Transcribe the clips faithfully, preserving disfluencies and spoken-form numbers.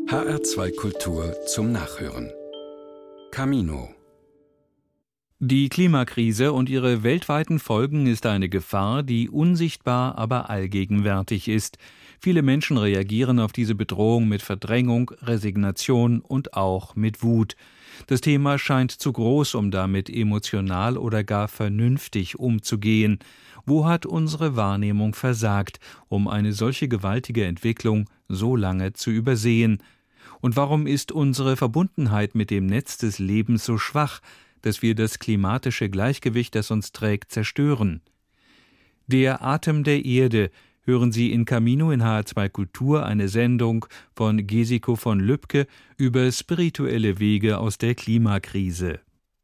H R zwei Kultur zum Nachhören. Camino. Die Klimakrise und ihre weltweiten Folgen ist eine Gefahr, die unsichtbar, aber allgegenwärtig ist. Viele Menschen reagieren auf diese Bedrohung mit Verdrängung, Resignation und auch mit Wut. Das Thema scheint zu groß, um damit emotional oder gar vernünftig umzugehen. Wo hat unsere Wahrnehmung versagt, um eine solche gewaltige Entwicklung so lange zu übersehen? Und warum ist unsere Verbundenheit mit dem Netz des Lebens so schwach, dass wir das klimatische Gleichgewicht, das uns trägt, zerstören? Der Atem der Erde, hören Sie in Camino in H R zwei Kultur, eine Sendung von Gesiko von Lübke über spirituelle Wege aus der Klimakrise.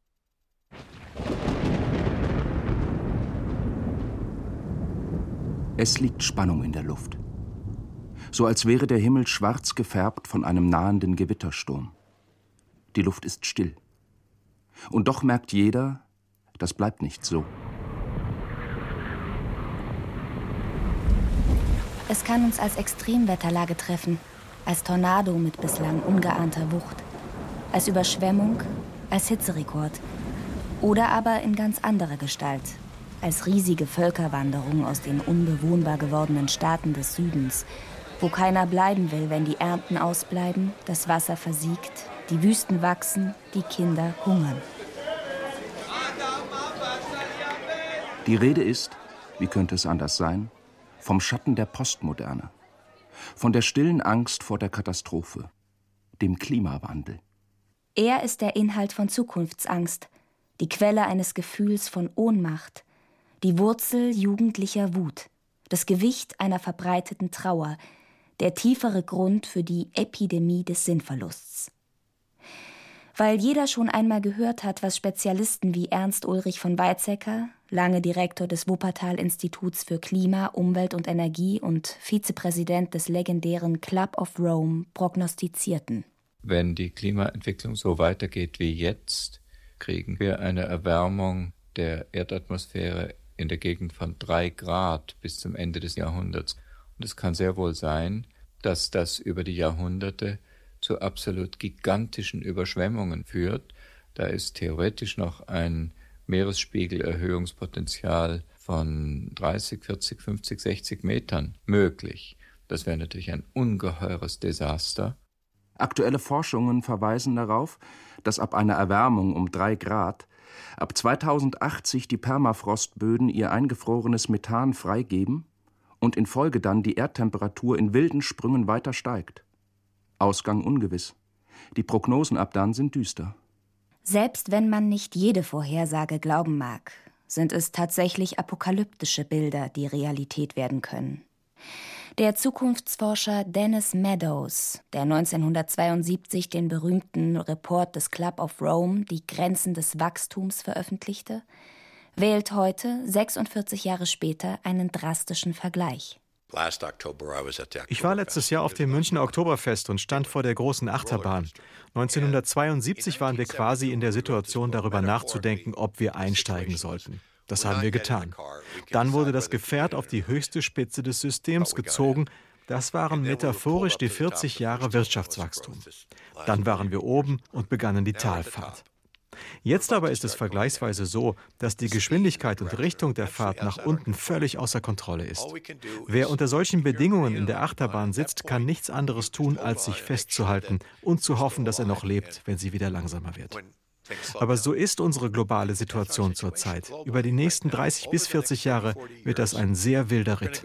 Es liegt Spannung in der Luft. So als wäre der Himmel schwarz gefärbt von einem nahenden Gewittersturm. Die Luft ist still. Und doch merkt jeder, das bleibt nicht so. Es kann uns als Extremwetterlage treffen, als Tornado mit bislang ungeahnter Wucht, als Überschwemmung, als Hitzerekord oder aber in ganz anderer Gestalt, als riesige Völkerwanderung aus den unbewohnbar gewordenen Staaten des Südens, wo keiner bleiben will, wenn die Ernten ausbleiben, das Wasser versiegt, die Wüsten wachsen, die Kinder hungern. Die Rede ist, wie könnte es anders sein, vom Schatten der Postmoderne, von der stillen Angst vor der Katastrophe, dem Klimawandel. Er ist der Inhalt von Zukunftsangst, die Quelle eines Gefühls von Ohnmacht, die Wurzel jugendlicher Wut, das Gewicht einer verbreiteten Trauer, der tiefere Grund für die Epidemie des Sinnverlusts. Weil jeder schon einmal gehört hat, was Spezialisten wie Ernst Ulrich von Weizsäcker, lange Direktor des Wuppertal-Instituts für Klima, Umwelt und Energie und Vizepräsident des legendären Club of Rome, prognostizierten. Wenn die Klimaentwicklung so weitergeht wie jetzt, kriegen wir eine Erwärmung der Erdatmosphäre in der Gegend von drei Grad bis zum Ende des Jahrhunderts. Und es kann sehr wohl sein, dass das über die Jahrhunderte zu absolut gigantischen Überschwemmungen führt. Da ist theoretisch noch ein Meeresspiegelerhöhungspotenzial von dreißig, vierzig, fünfzig, sechzig Metern möglich. Das wäre natürlich ein ungeheures Desaster. Aktuelle Forschungen verweisen darauf, dass ab einer Erwärmung um drei Grad ab zweitausendachtzig die Permafrostböden ihr eingefrorenes Methan freigeben und in Folge dann die Erdtemperatur in wilden Sprüngen weiter steigt. Ausgang ungewiss. Die Prognosen ab dann sind düster. Selbst wenn man nicht jede Vorhersage glauben mag, sind es tatsächlich apokalyptische Bilder, die Realität werden können. Der Zukunftsforscher Dennis Meadows, der neunzehnhundertzweiundsiebzig den berühmten Report des Club of Rome, die Grenzen des Wachstums, veröffentlichte, wählt heute, sechsundvierzig Jahre später, einen drastischen Vergleich. Ich war letztes Jahr auf dem Münchner Oktoberfest und stand vor der großen Achterbahn. neunzehnhundertzweiundsiebzig waren wir quasi in der Situation, darüber nachzudenken, ob wir einsteigen sollten. Das haben wir getan. Dann wurde das Gefährt auf die höchste Spitze des Systems gezogen. Das waren metaphorisch die vierzig Jahre Wirtschaftswachstum. Dann waren wir oben und begannen die Talfahrt. Jetzt aber ist es vergleichsweise so, dass die Geschwindigkeit und Richtung der Fahrt nach unten völlig außer Kontrolle ist. Wer unter solchen Bedingungen in der Achterbahn sitzt, kann nichts anderes tun, als sich festzuhalten und zu hoffen, dass er noch lebt, wenn sie wieder langsamer wird. Aber so ist unsere globale Situation zurzeit. Über die nächsten dreißig bis vierzig Jahre wird das ein sehr wilder Ritt.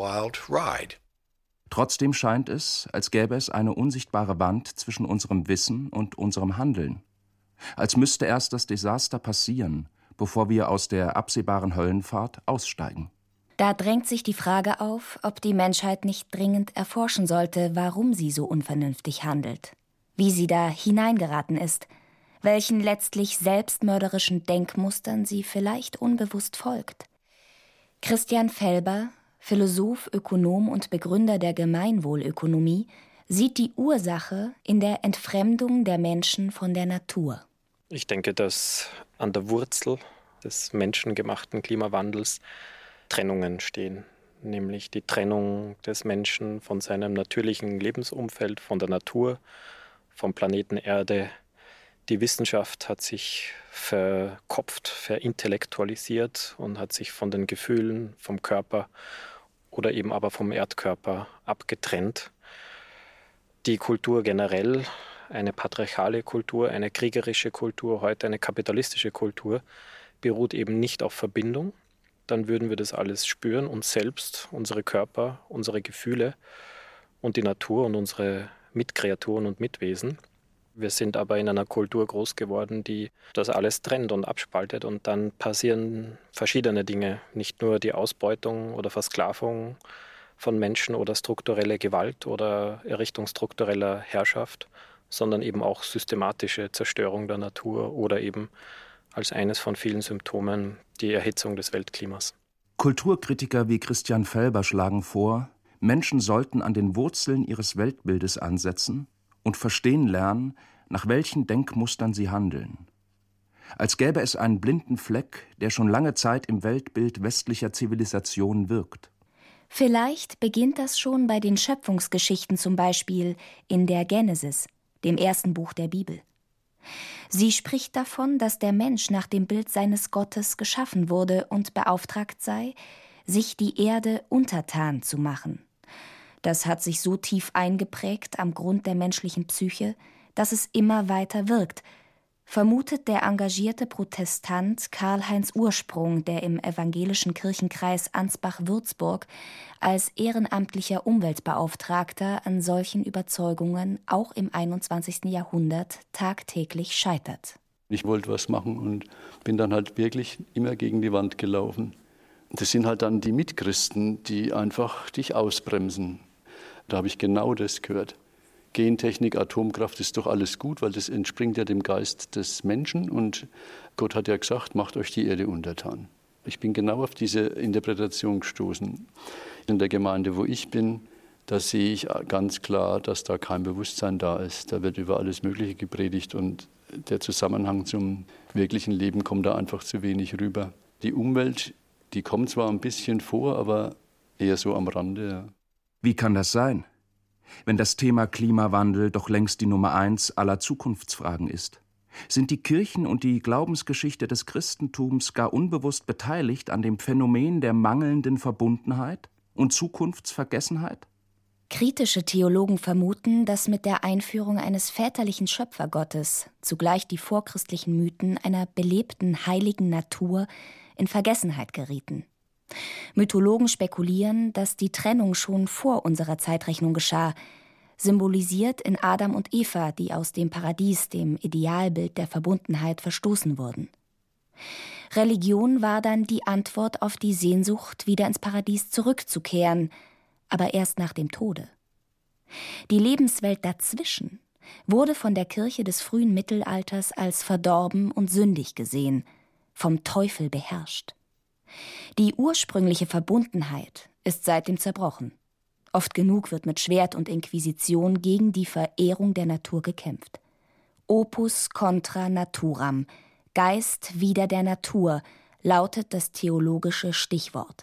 Trotzdem scheint es, als gäbe es eine unsichtbare Wand zwischen unserem Wissen und unserem Handeln. Als müsste erst das Desaster passieren, bevor wir aus der absehbaren Höllenfahrt aussteigen. Da drängt sich die Frage auf, ob die Menschheit nicht dringend erforschen sollte, warum sie so unvernünftig handelt, wie sie da hineingeraten ist, welchen letztlich selbstmörderischen Denkmustern sie vielleicht unbewusst folgt. Christian Felber, Philosoph, Ökonom und Begründer der Gemeinwohlökonomie, sieht die Ursache in der Entfremdung der Menschen von der Natur. Ich denke, dass an der Wurzel des menschengemachten Klimawandels Trennungen stehen. nämlich die Trennung des Menschen von seinem natürlichen Lebensumfeld, von der Natur, vom Planeten Erde. Die Wissenschaft hat sich verkopft, verintellektualisiert und hat sich von den Gefühlen, vom Körper oder eben aber vom Erdkörper abgetrennt. Die Kultur generell, eine patriarchale Kultur, eine kriegerische Kultur, heute eine kapitalistische Kultur, beruht eben nicht auf Verbindung. Dann würden wir das alles spüren, uns selbst, unsere Körper, unsere Gefühle und die Natur und unsere Mitkreaturen und Mitwesen. Wir sind aber in einer Kultur groß geworden, die das alles trennt und abspaltet, und dann passieren verschiedene Dinge. Nicht nur die Ausbeutung oder Versklavung von Menschen oder strukturelle Gewalt oder Errichtung struktureller Herrschaft, sondern eben auch systematische Zerstörung der Natur oder eben als eines von vielen Symptomen die Erhitzung des Weltklimas. Kulturkritiker wie Christian Felber schlagen vor, Menschen sollten an den Wurzeln ihres Weltbildes ansetzen und verstehen lernen, nach welchen Denkmustern sie handeln. Als gäbe es einen blinden Fleck, der schon lange Zeit im Weltbild westlicher Zivilisationen wirkt. Vielleicht beginnt das schon bei den Schöpfungsgeschichten, zum Beispiel in der Genesis, dem ersten Buch der Bibel. Sie spricht davon, dass der Mensch nach dem Bild seines Gottes geschaffen wurde und beauftragt sei, sich die Erde untertan zu machen. Das hat sich so tief eingeprägt am Grund der menschlichen Psyche, dass es immer weiter wirkt, vermutet der engagierte Protestant Karl-Heinz Ursprung, der im evangelischen Kirchenkreis Ansbach-Würzburg als ehrenamtlicher Umweltbeauftragter an solchen Überzeugungen auch im einundzwanzigsten Jahrhundert tagtäglich scheitert. Ich wollte was machen und bin dann halt wirklich immer gegen die Wand gelaufen. Das sind halt dann die Mitchristen, die einfach dich ausbremsen. Da habe ich genau das gehört. Gentechnik, Atomkraft ist doch alles gut, weil das entspringt ja dem Geist des Menschen. Und Gott hat ja gesagt, macht euch die Erde untertan. Ich bin genau auf diese Interpretation gestoßen. In der Gemeinde, wo ich bin, da sehe ich ganz klar, dass da kein Bewusstsein da ist. Da wird über alles Mögliche gepredigt und der Zusammenhang zum wirklichen Leben kommt da einfach zu wenig rüber. Die Umwelt, die kommt zwar ein bisschen vor, aber eher so am Rande. Ja. Wie kann das sein, wenn das Thema Klimawandel doch längst die Nummer eins aller Zukunftsfragen ist? Sind die Kirchen und die Glaubensgeschichte des Christentums gar unbewusst beteiligt an dem Phänomen der mangelnden Verbundenheit und Zukunftsvergessenheit? Kritische Theologen vermuten, dass mit der Einführung eines väterlichen Schöpfergottes zugleich die vorchristlichen Mythen einer belebten heiligen Natur in Vergessenheit gerieten. Mythologen spekulieren, dass die Trennung schon vor unserer Zeitrechnung geschah, symbolisiert in Adam und Eva, die aus dem Paradies, dem Idealbild der Verbundenheit, verstoßen wurden. Religion war dann die Antwort auf die Sehnsucht, wieder ins Paradies zurückzukehren, aber erst nach dem Tode. Die Lebenswelt dazwischen wurde von der Kirche des frühen Mittelalters als verdorben und sündig gesehen, vom Teufel beherrscht. Die ursprüngliche Verbundenheit ist seitdem zerbrochen. Oft genug wird mit Schwert und Inquisition gegen die Verehrung der Natur gekämpft. Opus contra naturam, Geist wider der Natur, lautet das theologische Stichwort.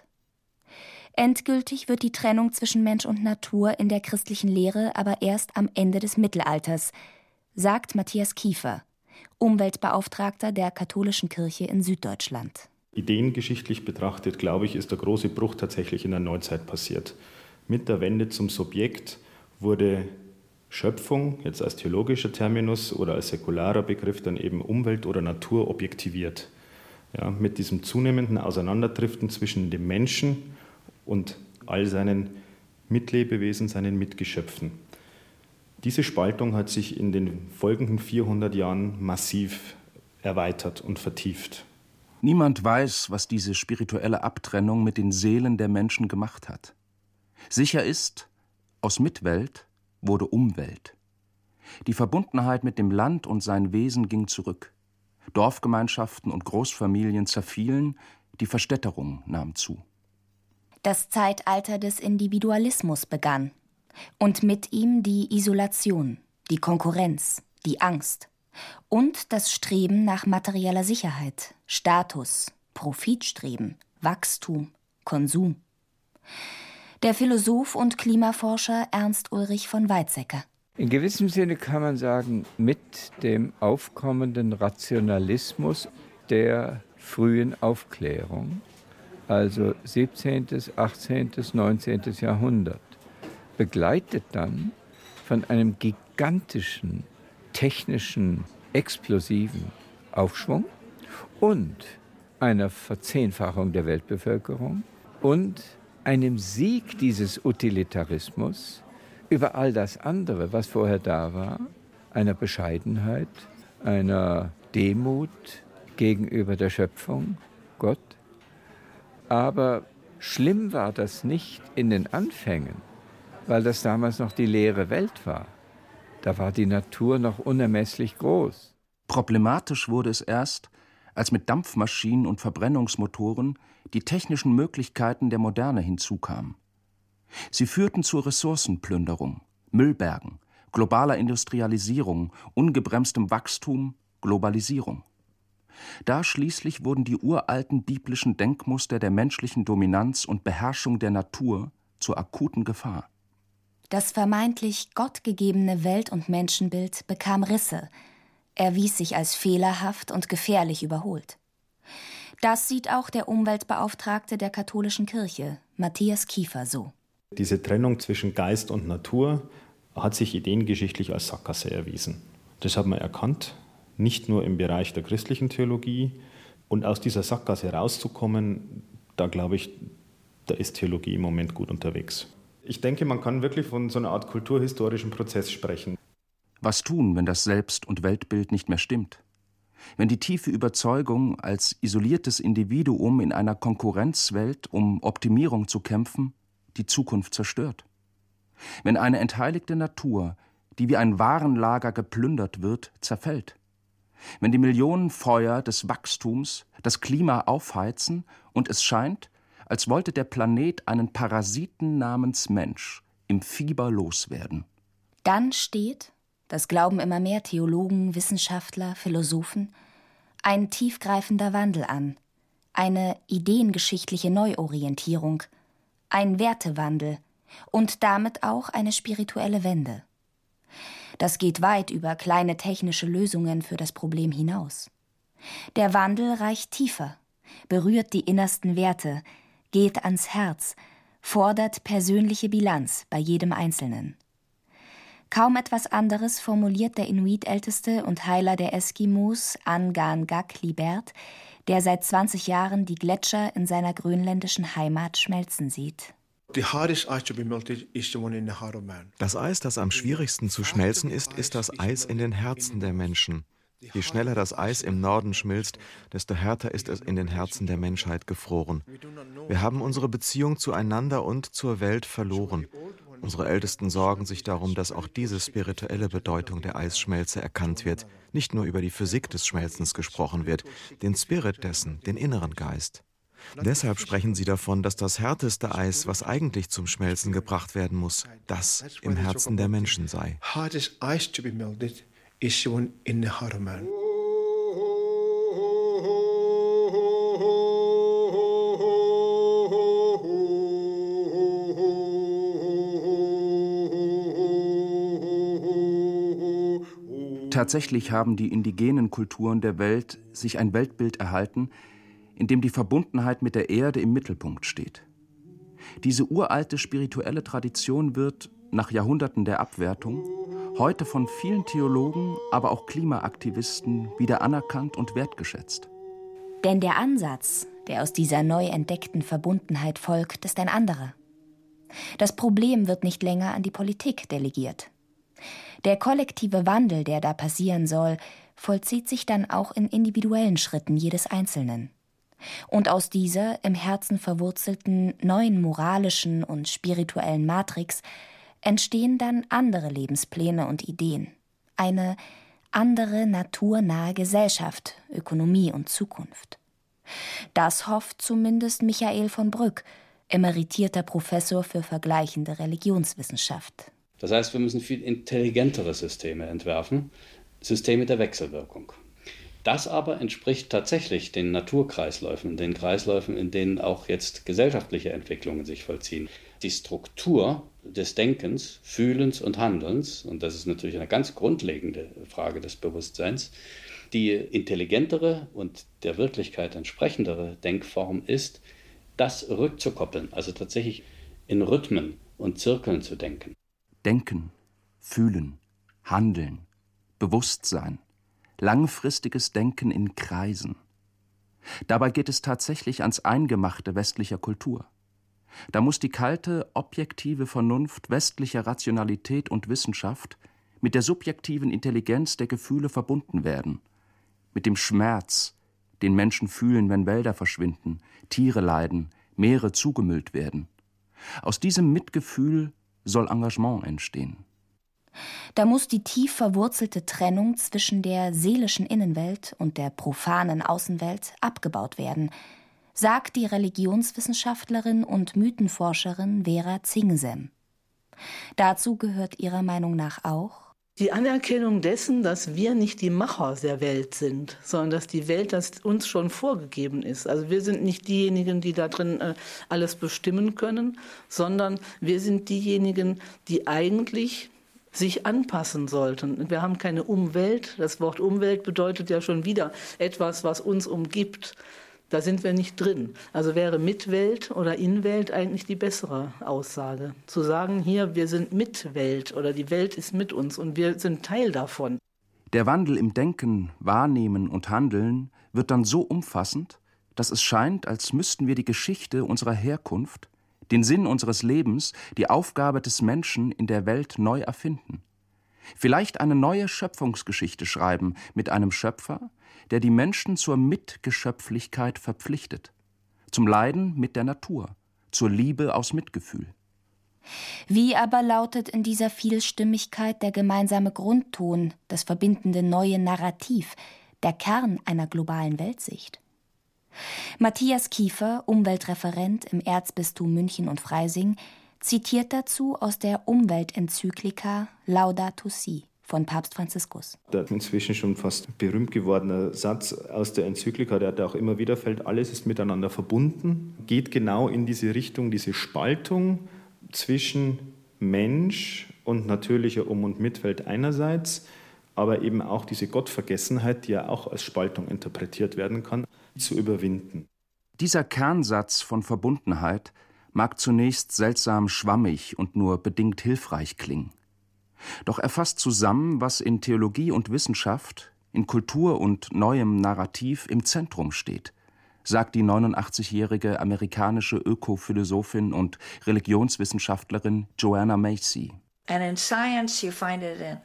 Endgültig wird die Trennung zwischen Mensch und Natur in der christlichen Lehre aber erst am Ende des Mittelalters, sagt Matthias Kiefer, Umweltbeauftragter der katholischen Kirche in Süddeutschland. Ideengeschichtlich betrachtet, glaube ich, ist der große Bruch tatsächlich in der Neuzeit passiert. Mit der Wende zum Subjekt wurde Schöpfung, jetzt als theologischer Terminus oder als säkularer Begriff, dann eben Umwelt oder Natur objektiviert. Ja, mit diesem zunehmenden Auseinanderdriften zwischen dem Menschen und all seinen Mitlebewesen, seinen Mitgeschöpfen. Diese Spaltung hat sich in den folgenden vierhundert Jahren massiv erweitert und vertieft. Niemand weiß, was diese spirituelle Abtrennung mit den Seelen der Menschen gemacht hat. Sicher ist, aus Mitwelt wurde Umwelt. Die Verbundenheit mit dem Land und sein Wesen ging zurück. Dorfgemeinschaften und Großfamilien zerfielen, die Verstädterung nahm zu. Das Zeitalter des Individualismus begann. Und mit ihm die Isolation, die Konkurrenz, die Angst und das Streben nach materieller Sicherheit, Status, Profitstreben, Wachstum, Konsum. Der Philosoph und Klimaforscher Ernst Ulrich von Weizsäcker. In gewissem Sinne kann man sagen, mit dem aufkommenden Rationalismus der frühen Aufklärung, also siebzehnten., achtzehnten., neunzehnten. Jahrhundert, begleitet dann von einem gigantischen, technischen, explosiven Aufschwung und einer Verzehnfachung der Weltbevölkerung und einem Sieg dieses Utilitarismus über all das andere, was vorher da war, einer Bescheidenheit, einer Demut gegenüber der Schöpfung, Gott. Aber schlimm war das nicht in den Anfängen, weil das damals noch die leere Welt war. Da war die Natur noch unermesslich groß. Problematisch wurde es erst, als mit Dampfmaschinen und Verbrennungsmotoren die technischen Möglichkeiten der Moderne hinzukamen. Sie führten zur Ressourcenplünderung, Müllbergen, globaler Industrialisierung, ungebremstem Wachstum, Globalisierung. Da schließlich wurden die uralten biblischen Denkmuster der menschlichen Dominanz und Beherrschung der Natur zur akuten Gefahr. Das vermeintlich gottgegebene Welt- und Menschenbild bekam Risse, erwies sich als fehlerhaft und gefährlich überholt. Das sieht auch der Umweltbeauftragte der katholischen Kirche, Matthias Kiefer, so. Diese Trennung zwischen Geist und Natur hat sich ideengeschichtlich als Sackgasse erwiesen. Das hat man erkannt, nicht nur im Bereich der christlichen Theologie. Und aus dieser Sackgasse rauszukommen, da glaube ich, da ist Theologie im Moment gut unterwegs. Ich denke, man kann wirklich von so einer Art kulturhistorischen Prozess sprechen. Was tun, wenn das Selbst- und Weltbild nicht mehr stimmt? Wenn die tiefe Überzeugung, als isoliertes Individuum in einer Konkurrenzwelt um Optimierung zu kämpfen, die Zukunft zerstört? Wenn eine entheiligte Natur, die wie ein Warenlager geplündert wird, zerfällt? Wenn die Millionen Feuer des Wachstums das Klima aufheizen und es scheint, als wollte der Planet einen Parasiten namens Mensch im Fieber loswerden? Dann steht, das glauben immer mehr Theologen, Wissenschaftler, Philosophen, ein tiefgreifender Wandel an, eine ideengeschichtliche Neuorientierung, ein Wertewandel und damit auch eine spirituelle Wende. Das geht weit über kleine technische Lösungen für das Problem hinaus. Der Wandel reicht tiefer, berührt die innersten Werte, geht ans Herz, fordert persönliche Bilanz bei jedem Einzelnen. Kaum etwas anderes formuliert der Inuit-Älteste und Heiler der Eskimos, Angan Gak Libert, der seit zwanzig Jahren die Gletscher in seiner grönländischen Heimat schmelzen sieht. Das Eis, das am schwierigsten zu schmelzen ist, ist das Eis in den Herzen der Menschen. Je schneller das Eis im Norden schmilzt, desto härter ist es in den Herzen der Menschheit gefroren. Wir haben unsere Beziehung zueinander und zur Welt verloren. Unsere Ältesten sorgen sich darum, dass auch diese spirituelle Bedeutung der Eisschmelze erkannt wird, nicht nur über die Physik des Schmelzens gesprochen wird, den Spirit dessen, den inneren Geist. Deshalb sprechen sie davon, dass das härteste Eis, was eigentlich zum Schmelzen gebracht werden muss, das im Herzen der Menschen sei. Tatsächlich haben die indigenen Kulturen der Welt sich ein Weltbild erhalten, in dem die Verbundenheit mit der Erde im Mittelpunkt steht. Diese uralte spirituelle Tradition wird, nach Jahrhunderten der Abwertung, heute von vielen Theologen, aber auch Klimaaktivisten wieder anerkannt und wertgeschätzt. Denn der Ansatz, der aus dieser neu entdeckten Verbundenheit folgt, ist ein anderer. Das Problem wird nicht länger an die Politik delegiert. Der kollektive Wandel, der da passieren soll, vollzieht sich dann auch in individuellen Schritten jedes Einzelnen. Und aus dieser im Herzen verwurzelten neuen moralischen und spirituellen Matrix entstehen dann andere Lebenspläne und Ideen. Eine andere naturnahe Gesellschaft, Ökonomie und Zukunft. Das hofft zumindest Michael von Brück, emeritierter Professor für vergleichende Religionswissenschaft. Das heißt, wir müssen viel intelligentere Systeme entwerfen, Systeme der Wechselwirkung. Das aber entspricht tatsächlich den Naturkreisläufen, den Kreisläufen, in denen auch jetzt gesellschaftliche Entwicklungen sich vollziehen. Die Struktur des Denkens, Fühlens und Handelns, und das ist natürlich eine ganz grundlegende Frage des Bewusstseins, die intelligentere und der Wirklichkeit entsprechendere Denkform ist, das rückzukoppeln, also tatsächlich in Rhythmen und Zirkeln zu denken. Denken, fühlen, handeln, Bewusstsein, langfristiges Denken in Kreisen. Dabei geht es tatsächlich ans Eingemachte westlicher Kultur. Da muss die kalte, objektive Vernunft westlicher Rationalität und Wissenschaft mit der subjektiven Intelligenz der Gefühle verbunden werden, mit dem Schmerz, den Menschen fühlen, wenn Wälder verschwinden, Tiere leiden, Meere zugemüllt werden. Aus diesem Mitgefühl soll Engagement entstehen. Da muss die tief verwurzelte Trennung zwischen der seelischen Innenwelt und der profanen Außenwelt abgebaut werden, sagt die Religionswissenschaftlerin und Mythenforscherin Vera Zingsem. Dazu gehört ihrer Meinung nach auch die Anerkennung dessen, dass wir nicht die Macher der Welt sind, sondern dass die Welt das uns schon vorgegeben ist. Also wir sind nicht diejenigen, die da drin äh, alles bestimmen können, sondern wir sind diejenigen, die eigentlich sich anpassen sollten. Wir haben keine Umwelt. Das Wort Umwelt bedeutet ja schon wieder etwas, was uns umgibt. Da sind wir nicht drin. Also wäre Mitwelt oder Inwelt eigentlich die bessere Aussage. Zu sagen, hier, wir sind Mitwelt oder die Welt ist mit uns und wir sind Teil davon. Der Wandel im Denken, Wahrnehmen und Handeln wird dann so umfassend, dass es scheint, als müssten wir die Geschichte unserer Herkunft, den Sinn unseres Lebens, die Aufgabe des Menschen in der Welt neu erfinden. Vielleicht eine neue Schöpfungsgeschichte schreiben mit einem Schöpfer, der die Menschen zur Mitgeschöpflichkeit verpflichtet, zum Leiden mit der Natur, zur Liebe aus Mitgefühl. Wie aber lautet in dieser Vielstimmigkeit der gemeinsame Grundton, das verbindende neue Narrativ, der Kern einer globalen Weltsicht? Matthias Kiefer, Umweltreferent im Erzbistum München und Freising, zitiert dazu aus der Umweltenzyklika Laudato Si von Papst Franziskus. Der inzwischen schon fast berühmt gewordene Satz aus der Enzyklika, der da auch immer wieder fällt, alles ist miteinander verbunden, geht genau in diese Richtung, diese Spaltung zwischen Mensch und natürlicher Um- und Mitwelt einerseits, aber eben auch diese Gottvergessenheit, die ja auch als Spaltung interpretiert werden kann, zu überwinden. Dieser Kernsatz von Verbundenheit mag zunächst seltsam schwammig und nur bedingt hilfreich klingen. Doch er fasst zusammen, was in Theologie und Wissenschaft, in Kultur und neuem Narrativ im Zentrum steht, sagt die neunundachtzigjährige amerikanische Ökophilosophin und Religionswissenschaftlerin Joanna Macy. And in science you find it in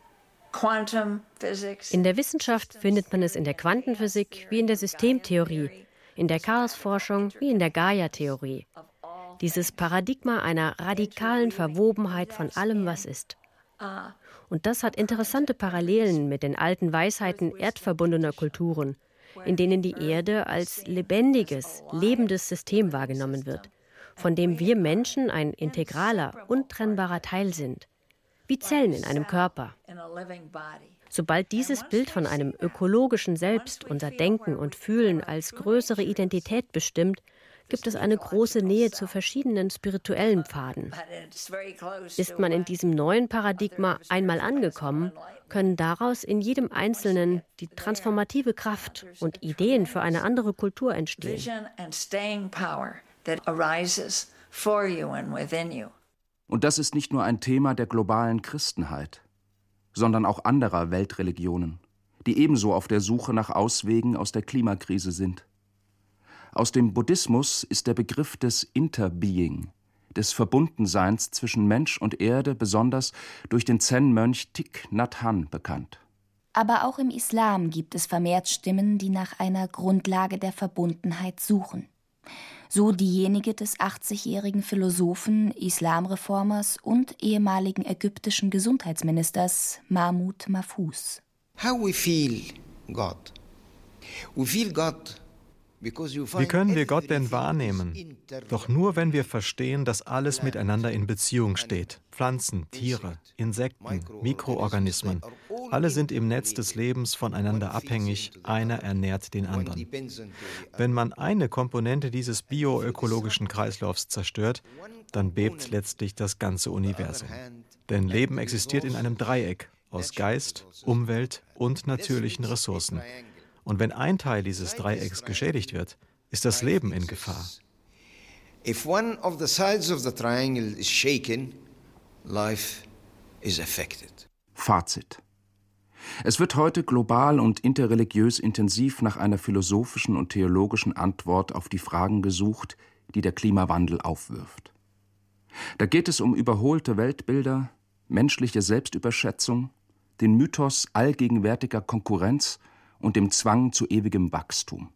quantum physics. In der Wissenschaft findet man es in der Quantenphysik wie in der Systemtheorie, in der Chaosforschung wie in der Gaia-Theorie. Dieses Paradigma einer radikalen Verwobenheit von allem, was ist. Und das hat interessante Parallelen mit den alten Weisheiten erdverbundener Kulturen, in denen die Erde als lebendiges, lebendes System wahrgenommen wird, von dem wir Menschen ein integraler, untrennbarer Teil sind, wie Zellen in einem Körper. Sobald dieses Bild von einem ökologischen Selbst unser Denken und Fühlen als größere Identität bestimmt, gibt es eine große Nähe zu verschiedenen spirituellen Pfaden. Ist man in diesem neuen Paradigma einmal angekommen, können daraus in jedem Einzelnen die transformative Kraft und Ideen für eine andere Kultur entstehen. Und das ist nicht nur ein Thema der globalen Christenheit, sondern auch anderer Weltreligionen, die ebenso auf der Suche nach Auswegen aus der Klimakrise sind. Aus dem Buddhismus ist der Begriff des Interbeing, des Verbundenseins zwischen Mensch und Erde, besonders durch den Zen-Mönch Thich Nhat Hanh bekannt. Aber auch im Islam gibt es vermehrt Stimmen, die nach einer Grundlage der Verbundenheit suchen. So diejenige des achtzigjährigen Philosophen, Islamreformers und ehemaligen ägyptischen Gesundheitsministers Mahmoud Mahfouz. How we feel God. We feel God Wie können wir Gott denn wahrnehmen? Doch nur, wenn wir verstehen, dass alles miteinander in Beziehung steht. Pflanzen, Tiere, Insekten, Mikroorganismen, alle sind im Netz des Lebens voneinander abhängig, einer ernährt den anderen. Wenn man eine Komponente dieses bioökologischen Kreislaufs zerstört, dann bebt letztlich das ganze Universum. Denn Leben existiert in einem Dreieck aus Geist, Umwelt und natürlichen Ressourcen. Und wenn ein Teil dieses Dreiecks geschädigt wird, ist das Leben in Gefahr. If one of the sides of the triangle is shaken, life is affected. Fazit. Es wird heute global und interreligiös intensiv nach einer philosophischen und theologischen Antwort auf die Fragen gesucht, die der Klimawandel aufwirft. Da geht es um überholte Weltbilder, menschliche Selbstüberschätzung, den Mythos allgegenwärtiger Konkurrenz und dem Zwang zu ewigem Wachstum.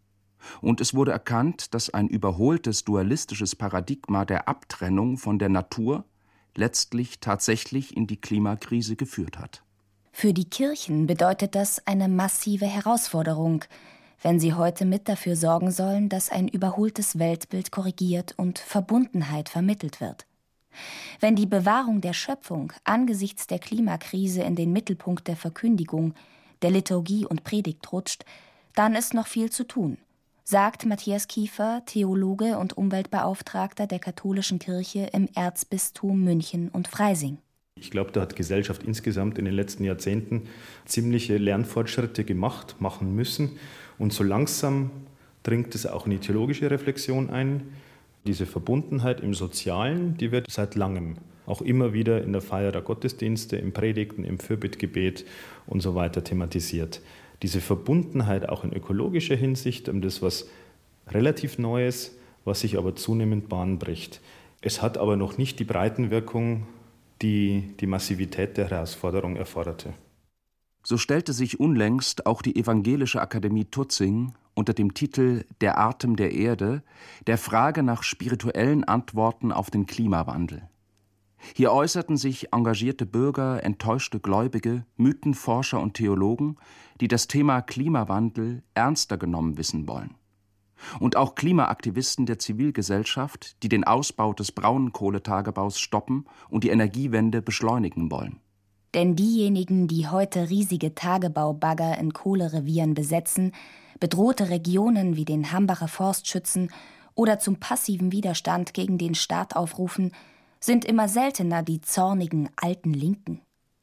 Und es wurde erkannt, dass ein überholtes dualistisches Paradigma der Abtrennung von der Natur letztlich tatsächlich in die Klimakrise geführt hat. Für die Kirchen bedeutet das eine massive Herausforderung, wenn sie heute mit dafür sorgen sollen, dass ein überholtes Weltbild korrigiert und Verbundenheit vermittelt wird. Wenn die Bewahrung der Schöpfung angesichts der Klimakrise in den Mittelpunkt der Verkündigung, der Liturgie und Predigt rutscht, dann ist noch viel zu tun, sagt Matthias Kiefer, Theologe und Umweltbeauftragter der katholischen Kirche im Erzbistum München und Freising. Ich glaube, da hat Gesellschaft insgesamt in den letzten Jahrzehnten ziemliche Lernfortschritte gemacht, machen müssen. Und so langsam dringt es auch in die theologische Reflexion ein. Diese Verbundenheit im Sozialen, die wird seit langem auch immer wieder in der Feier der Gottesdienste, im Predigten, im Fürbittgebet und so weiter thematisiert. Diese Verbundenheit auch in ökologischer Hinsicht, um das was relativ Neues, was sich aber zunehmend Bahn bricht. Es hat aber noch nicht die Breitenwirkung, die die Massivität der Herausforderung erforderte. So stellte sich unlängst auch die Evangelische Akademie Tutzing unter dem Titel »Der Atem der Erde« der Frage nach spirituellen Antworten auf den Klimawandel. Hier äußerten sich engagierte Bürger, enttäuschte Gläubige, Mythenforscher und Theologen, die das Thema Klimawandel ernster genommen wissen wollen. Und auch Klimaaktivisten der Zivilgesellschaft, die den Ausbau des Braunkohletagebaus stoppen und die Energiewende beschleunigen wollen. Denn diejenigen, die heute riesige Tagebaubagger in Kohlerevieren besetzen, bedrohte Regionen wie den Hambacher Forstschützen oder zum passiven Widerstand gegen den Staat aufrufen, sind immer seltener die zornigen alten Linken.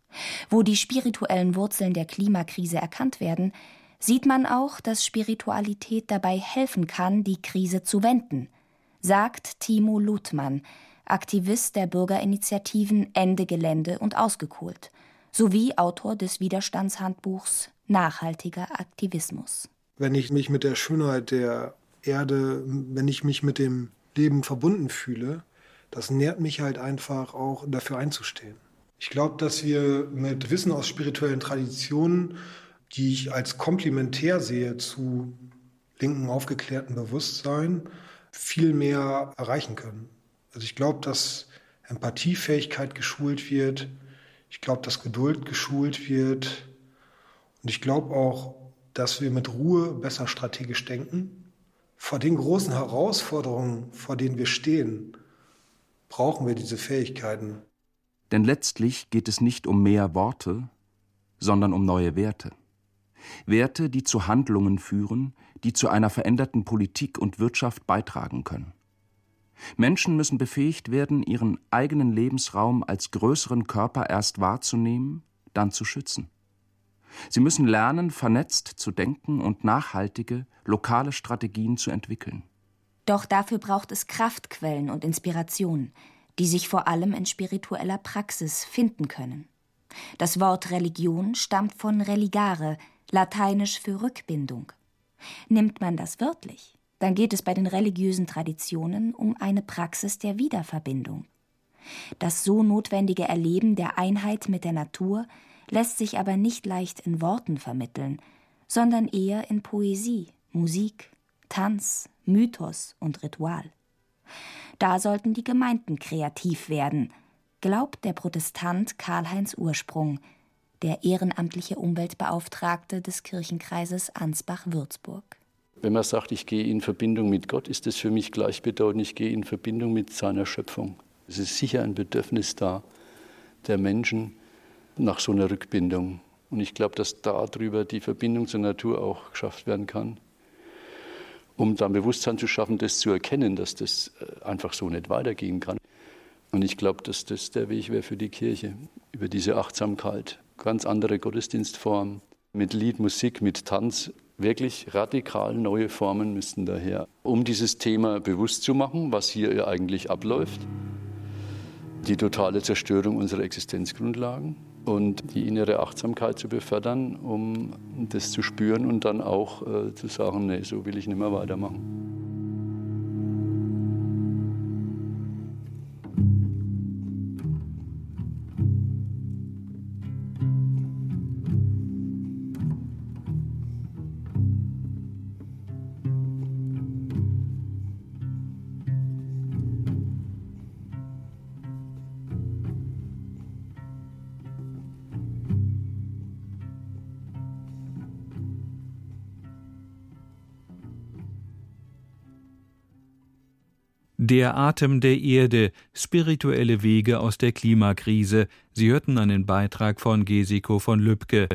Wo die spirituellen Wurzeln der Klimakrise erkannt werden, sieht man auch, dass Spiritualität dabei helfen kann, die Krise zu wenden, sagt Timo Luthmann, Aktivist der Bürgerinitiativen Ende Gelände und Ausgekohlt, sowie Autor des Widerstandshandbuchs Nachhaltiger Aktivismus. Wenn ich mich mit der Schönheit der Erde, wenn ich mich mit dem Leben verbunden fühle, das nährt mich halt einfach auch dafür einzustehen. Ich glaube, dass wir mit Wissen aus spirituellen Traditionen, die ich als komplementär sehe zu linken aufgeklärten Bewusstsein, viel mehr erreichen können. Also ich glaube, dass Empathiefähigkeit geschult wird. Ich glaube, dass Geduld geschult wird. Und ich glaube auch, dass wir mit Ruhe besser strategisch denken. Vor den großen Herausforderungen, vor denen wir stehen, brauchen wir diese Fähigkeiten. Denn letztlich geht es nicht um mehr Worte, sondern um neue Werte. Werte, die zu Handlungen führen, die zu einer veränderten Politik und Wirtschaft beitragen können. Menschen müssen befähigt werden, ihren eigenen Lebensraum als größeren Körper erst wahrzunehmen, dann zu schützen. Sie müssen lernen, vernetzt zu denken und nachhaltige, lokale Strategien zu entwickeln. Doch dafür braucht es Kraftquellen und Inspirationen, die sich vor allem in spiritueller Praxis finden können. Das Wort Religion stammt von religare, lateinisch für Rückbindung. Nimmt man das wörtlich, dann geht es bei den religiösen Traditionen um eine Praxis der Wiederverbindung. Das so notwendige Erleben der Einheit mit der Natur lässt sich aber nicht leicht in Worten vermitteln, sondern eher in Poesie, Musik, Tanz, Mythos und Ritual. Da sollten die Gemeinden kreativ werden, glaubt der Protestant Karl-Heinz Ursprung, der ehrenamtliche Umweltbeauftragte des Kirchenkreises Ansbach-Würzburg. Wenn man sagt, ich gehe in Verbindung mit Gott, ist das für mich gleichbedeutend, ich gehe in Verbindung mit seiner Schöpfung. Es ist sicher ein Bedürfnis da der Menschen nach so einer Rückbindung. Und ich glaube, dass darüber die Verbindung zur Natur auch geschafft werden kann, um dann Bewusstsein zu schaffen, das zu erkennen, dass das einfach so nicht weitergehen kann. Und ich glaube, dass das der Weg wäre für die Kirche, über diese Achtsamkeit, ganz andere Gottesdienstformen, mit Lied, Musik, mit Tanz, wirklich radikal neue Formen müssten daher, um dieses Thema bewusst zu machen, was hier eigentlich abläuft, die totale Zerstörung unserer Existenzgrundlagen und die innere Achtsamkeit zu befördern, um das zu spüren und dann auch äh, zu sagen, nee, so will ich nicht mehr weitermachen. Der Atem der Erde, spirituelle Wege aus der Klimakrise. Sie hörten einen Beitrag von Gesiko von Lübcke.